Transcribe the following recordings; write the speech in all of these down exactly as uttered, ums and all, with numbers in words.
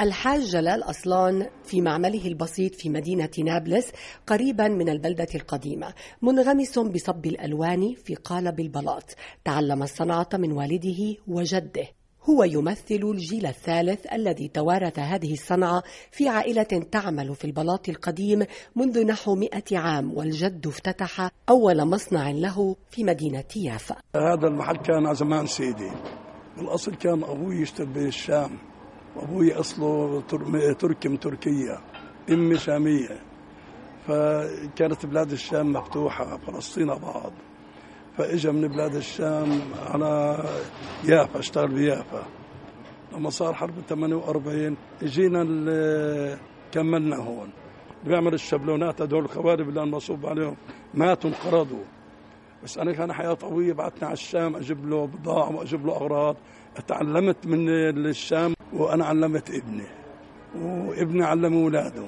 الحاج جلال أصلان في معمله البسيط في مدينة نابلس قريبا من البلدة القديمة، منغمس بصب الألوان في قالب البلاط. تعلم الصنعة من والده وجده. هو يمثل الجيل الثالث الذي توارث هذه الصنعة في عائلة تعمل في البلاط القديم منذ نحو مئة عام، والجد افتتح أول مصنع له في مدينة يافا. هذا المحل كان زمان سيدي، بالأصل كان أبوي يشتغل بالشام، وأبوي أصله تركي من تركيا، أمي شامية، فكانت بلاد الشام مفتوحة، فلسطين بعض، فإجا من بلاد الشام على يافا، اشتغل بيافا. لما صار حرب ثمانية وأربعين اجينا كملنا هون. بيعمل الشبلونات، هدول الخوارب اللي انا مصوب عليهم ماتوا انقرضوا، بس انا كان حياة طويلة، بعتني على الشام اجيب له بضاعة واجيب له اغراض. تعلمت من الشام وانا علمت ابني، وابني علم اولاده.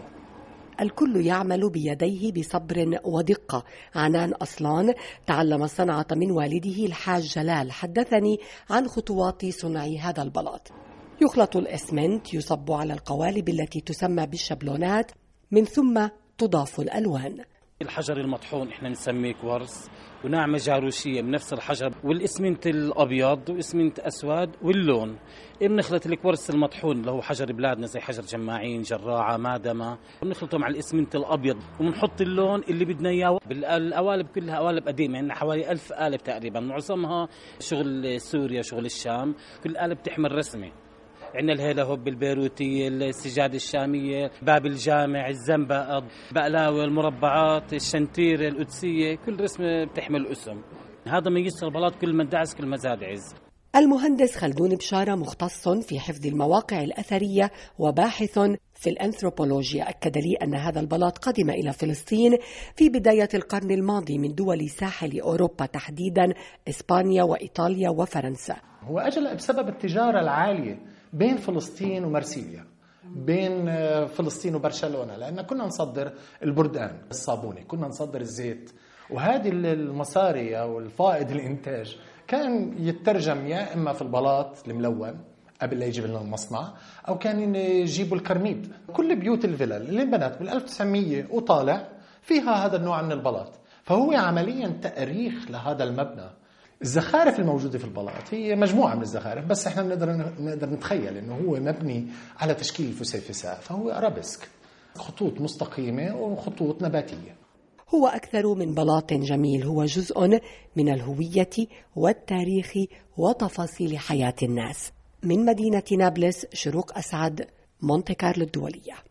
الكل يعمل بيديه بصبر ودقة. عنان أصلان تعلم الصنعة من والده الحاج جلال. حدثني عن خطوات صنع هذا البلاط. يخلط الإسمنت، يصب على القوالب التي تسمى بالشبلونات، من ثم تضاف الألوان. الحجر المطحون احنا نسميه كوارس، ونعمة جاروشية من نفس الحجر، والإسمنت الأبيض وإسمنت أسود، واللون بنخلط الكوارس المطحون اللي هو حجر بلادنا زي حجر جماعين، جراعة، مادمة، بنخلطه مع الإسمنت الأبيض وبنحط اللون اللي بدنا إياه. القوالب كلها قوالب قديمة، يعني حوالي ألف قالب تقريبا، معظمها شغل سوريا، شغل الشام. كل قالب تحمل رسمة. عندنا الهيلا هوب البيروتية، السجادة الشامية، باب الجامع، الزنبق، بقلاوة، المربعات، الشنتيرة، القدسية، كل رسمة بتحمل اسم. هذا ميسر البلاط، كل ما دعس كل ما زاد عز. المهندس خلدون بشارة مختص في حفظ المواقع الأثرية وباحث في الأنثروبولوجيا. أكد لي أن هذا البلاط قدم إلى فلسطين في بداية القرن الماضي من دول ساحل أوروبا، تحديدا إسبانيا وإيطاليا وفرنسا. هو أجل بسبب التجارة العالية بين فلسطين ومرسيليا، بين فلسطين وبرشلونة، لأن كنا نصدر البردان، الصابونة، كنا نصدر الزيت، وهذه المصاري أو الفائض الإنتاج كان يترجم يا إما في البلاط الملون قبل لا يجيب لنا المصنع، أو كان يجيبوا الكرميد. كل بيوت الفلل اللي انبنت بال ألف وتسعمية وطالع فيها هذا النوع من البلاط، فهو عمليا تأريخ لهذا المبنى. الزخارف الموجودة في البلاط هي مجموعة من الزخارف، بس احنا بنقدر نقدر نتخيل انه هو مبني على تشكيل الفسيفساء، فهو ارابيسك، خطوط مستقيمة وخطوط نباتية. هو أكثر من بلاط جميل، هو جزء من الهوية والتاريخ وتفاصيل حياة الناس. من مدينة نابلس، شروق أسعد، مونتي كارلو الدولية.